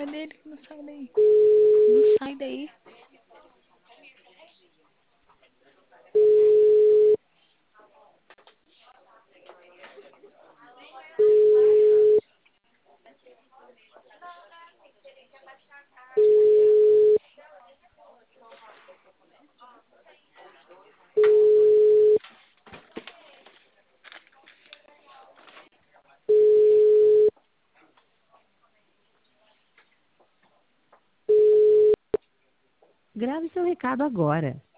Cadê ele que não sai daí? Não sai daí. Grave seu recado agora.